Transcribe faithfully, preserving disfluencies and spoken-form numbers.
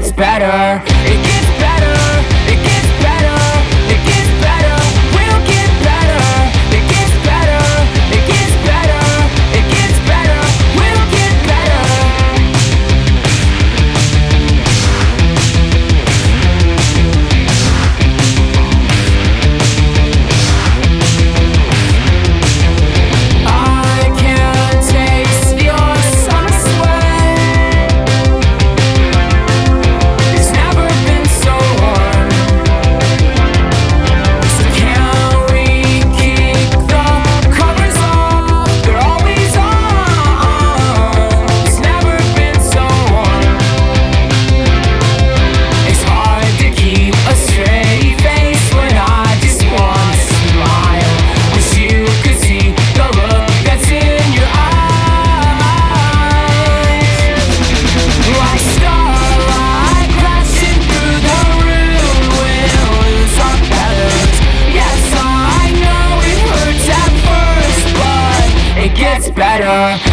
gets better. It gets better. It gets better. It gets better. We'll get better. It gets better. It gets better. It gets better. We'll get better. I can taste your summer sweat. It's never been so warm. So can we keep the covers off? They're always on. It's never been so warm. It's hard to keep a straight face when I just wanna smile. Wish you could see the look that's in your eyes. Like starlight crashing through the room, we'll lose our feathers. Yes, I know it hurts at first, but it gets better.